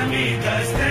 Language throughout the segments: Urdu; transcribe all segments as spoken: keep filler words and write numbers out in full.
اسلامی دستے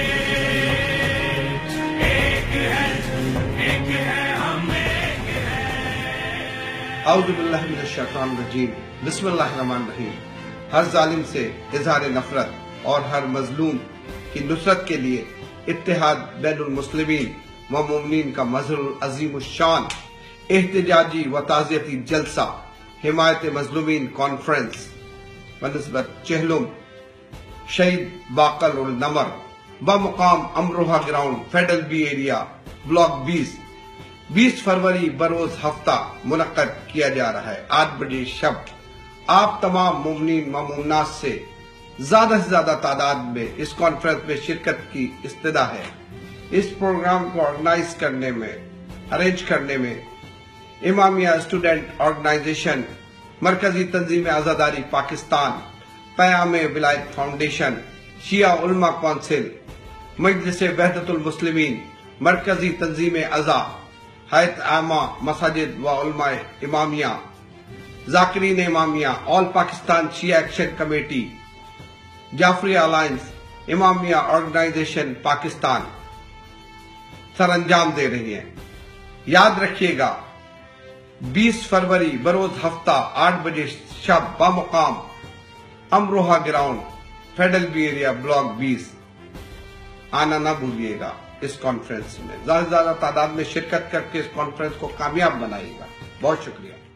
ایک ہے ایک ہے ہم ایک ہے. اعوذ باللہ من الشیطان الرجیم. بسم اللہ الرحمن الرحیم. ہر ظالم سے اظہار نفرت اور ہر مظلوم کی نصرت کے لیے اتحاد بین المسلمین و مومنین کا مظہر عظیم الشان احتجاجی و تعزیتی جلسہ حمایت مظلومین کانفرنس بنسبت چہلم شہید باقر النمر بمقام Amroha ground federal B area block بیس بیس فروری بروز ہفتہ منعقد کیا جا رہا ہے. آٹھ بجے شب آپ تمام مومنین و مومنات سے زیادہ سے زیادہ تعداد میں اس کانفرنس میں شرکت کی استدعا ہے. اس پروگرام کو آرگنائز کرنے میں ارینج کرنے میں امامیہ اسٹوڈنٹ آرگنائزیشن، مرکزی تنظیم عزاداری پاکستان، پیام ولایت فاؤنڈیشن، شیعہ علماء کونسل، مجلس وحدت المسلمین، مرکزی تنظیم عزا، ہیئت عامہ مساجد و علماء امامیہ، ذاکرین امامیہ، آل پاکستان شیعہ ایکشن کمیٹی، جعفری الائنس، امامیہ آرگنائزیشن پاکستان سر انجام دے رہی ہیں. یاد رکھیے گا بیس فروری بروز ہفتہ آٹھ بجے شب بمقام Amroha ground federal B area block بیس آنا نہ بھولیے گا. اس کانفرنس میں زیادہ سے زیادہ تعداد میں شرکت کر کے اس کانفرنس کو کامیاب بنائیے گا. بہت شکریہ.